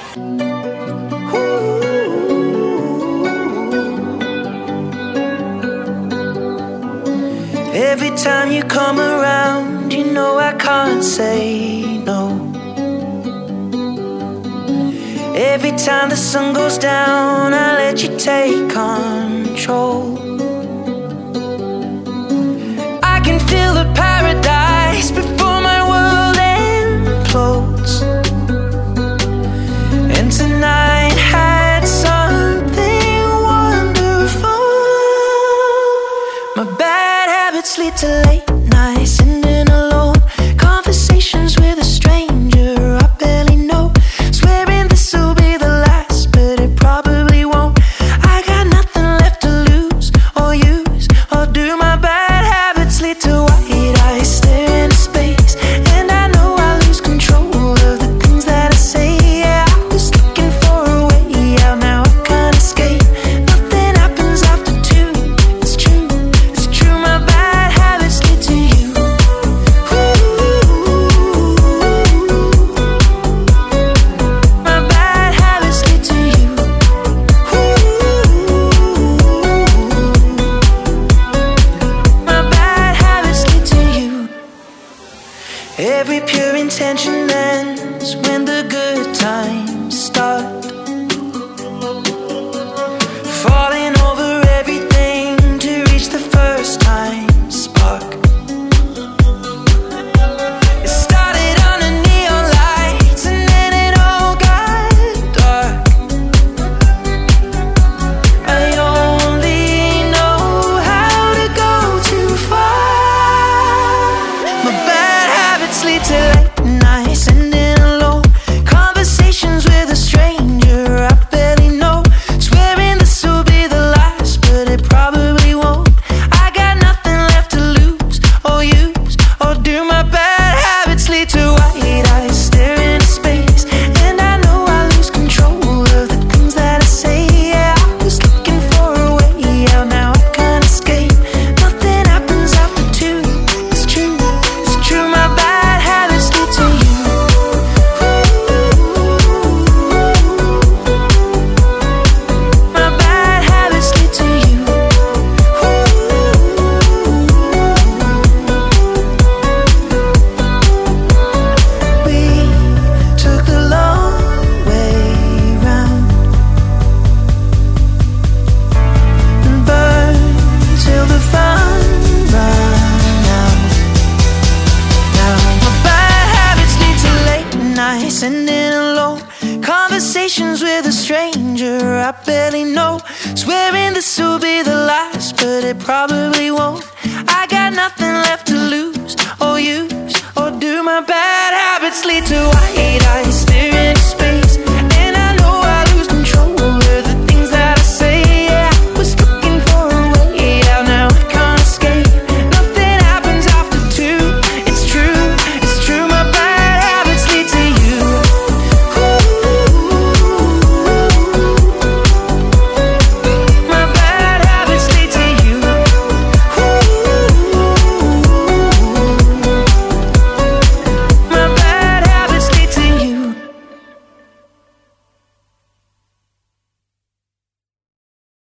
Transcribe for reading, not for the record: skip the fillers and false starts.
Every time you come around, you know I can't say no. Every time the sun goes down, I let you take control. I can feel the paradise before my world implodes. And tonight had something wonderful. My bad habits lead to late nights, sitting alone, conversations with a stranger I barely know, swearing this will be the last, but it probably won't. I got nothing left to lose or use or do. My bad habits lead to white eyes staring into space, and I know I lose control of the things that I say. Yeah, I was looking for a way out, now I can't escape. Nothing happens after two. It's true, it's true. My bad habits lead to you. My bad habits lead to you. My bad habits lead to you. Every pure intention ends when the good times start. Falling over everything to reach the first time spark. It started under neon lights and then it all got dark. I only know how to go too far. My bad habits lead to late nights, sitting alone, conversations with a stranger I barely know, swearing this will be the last, but it probably won't. I got nothing left to lose or use or do. My bad habits lead to white eyes staring into space, and I know I lose control of the things that I say. Yeah, I was looking for a way out, now I can't escape. Nothing happens after two. It's true, it's true. My bad habits lead to you. My bad habits lead to you. We took the long way round and burned till the fun ran out. Now my bad habits lead to late nights, sitting alone, conversations with a stranger I barely know, swearing this will be the last, but it probably won't. I got nothing left to lose or use or do. My bad habits lead to white eyes